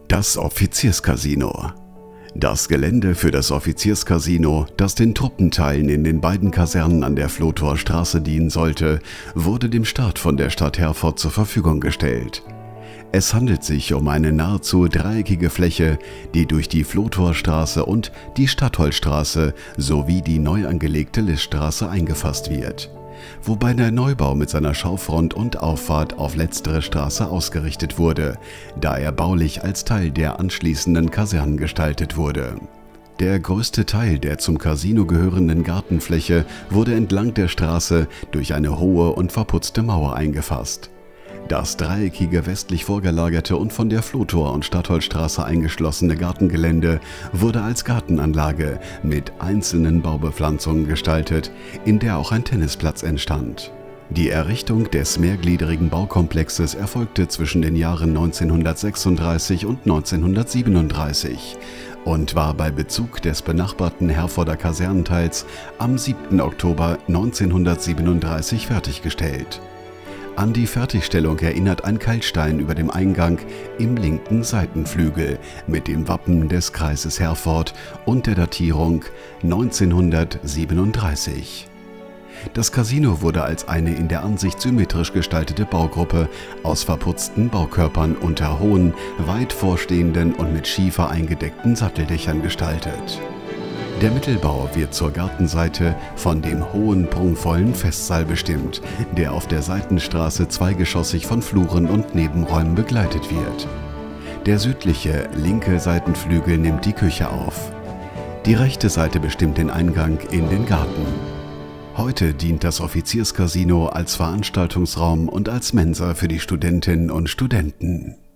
Das Offizierscasino. Das Gelände für das Offizierscasino, das den Truppenteilen in den beiden Kasernen an der Vlotower Straße dienen sollte, wurde dem Staat von der Stadt Herford zur Verfügung gestellt. Es handelt sich um eine nahezu dreieckige Fläche, die durch die Vlotower Straße und die Stadtholzstraße sowie die neu angelegte Liststraße eingefasst wird, wobei der Neubau mit seiner Schaufront und Auffahrt auf letztere Straße ausgerichtet wurde, da er baulich als Teil der anschließenden Kasernen gestaltet wurde. Der größte Teil der zum Casino gehörenden Gartenfläche wurde entlang der Straße durch eine hohe und verputzte Mauer eingefasst. Das dreieckige westlich vorgelagerte und von der Vlotower und Stadtholzstraße eingeschlossene Gartengelände wurde als Gartenanlage mit einzelnen Baubepflanzungen gestaltet, in der auch ein Tennisplatz entstand. Die Errichtung des mehrgliedrigen Baukomplexes erfolgte zwischen den Jahren 1936 und 1937 und war bei Bezug des benachbarten Herforder Kasernenteils am 7. Oktober 1937 fertiggestellt. An die Fertigstellung erinnert ein Keilstein über dem Eingang im linken Seitenflügel mit dem Wappen des Kreises Herford und der Datierung 1937. Das Casino wurde als eine in der Ansicht symmetrisch gestaltete Baugruppe aus verputzten Baukörpern unter hohen, weit vorstehenden und mit Schiefer eingedeckten Satteldächern gestaltet. Der Mittelbau wird zur Gartenseite von dem hohen, prunkvollen Festsaal bestimmt, der auf der Seitenstraße zweigeschossig von Fluren und Nebenräumen begleitet wird. Der südliche, linke Seitenflügel nimmt die Küche auf. Die rechte Seite bestimmt den Eingang in den Garten. Heute dient das Offizierscasino als Veranstaltungsraum und als Mensa für die Studentinnen und Studenten.